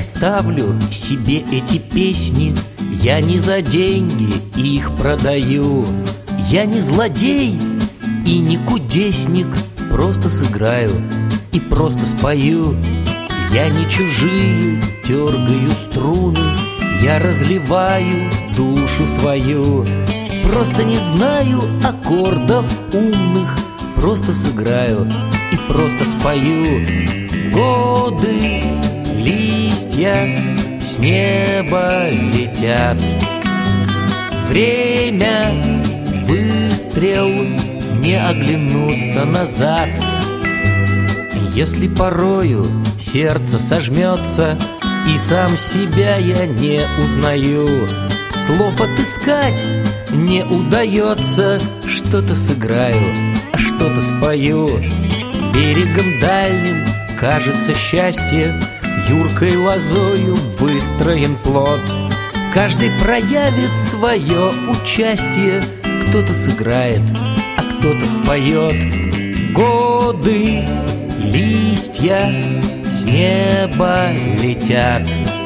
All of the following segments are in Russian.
ставлю себе эти песни. Я не за деньги их продаю. Я не злодей и не кудесник. Просто сыграю и просто спою. Я не чужие дергаю струны. Я разливаю душу свою. Просто не знаю аккордов умных. Просто сыграю и просто спою. Годы, листья с неба летят. Время, выстрел, не оглянуться назад. Если порою сердце сожмется, и сам себя я не узнаю, слов отыскать не удается. Что-то сыграю, а что-то спою. Берегом дальним кажется счастье, юркой лозою выстроен плод. Каждый проявит свое участие. Кто-то сыграет, а кто-то споет. Годы, листья с неба летят.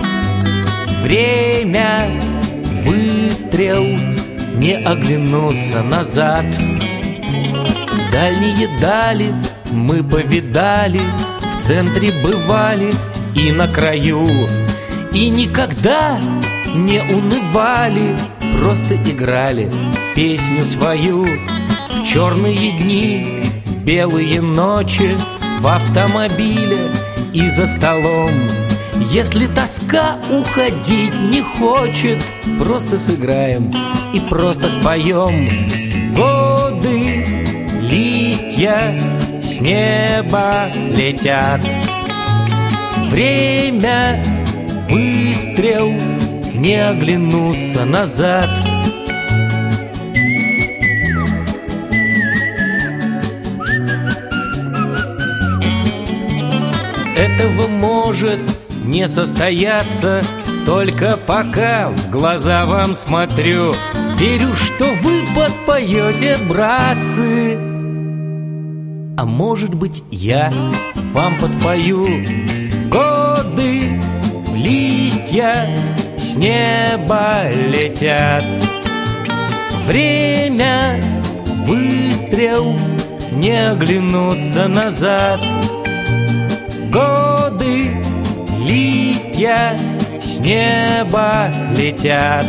Время, выстрел, не оглянуться назад. Дальние дали мы повидали, в центре бывали и на краю. И никогда не унывали, просто играли песню свою. В черные дни, белые ночи, в автомобиле и за столом. Если тоска уходить не хочет, просто сыграем и просто споем. Годы, листья с неба летят. Время, выстрел, не оглянуться назад. Этого может не состояться, только пока в глаза вам смотрю. Верю, что вы подпоете, братцы. А может быть, я вам подпою. Годы, листья с неба летят. Время, выстрел, не оглянуться назад. Годы, листья с неба летят.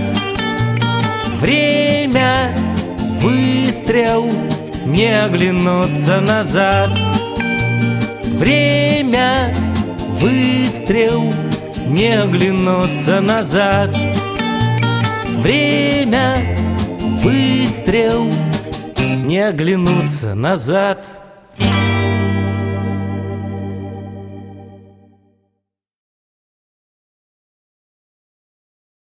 Время, выстрел, не оглянуться назад. Время, выстрел, не оглянуться назад. Время, выстрел, не оглянуться назад.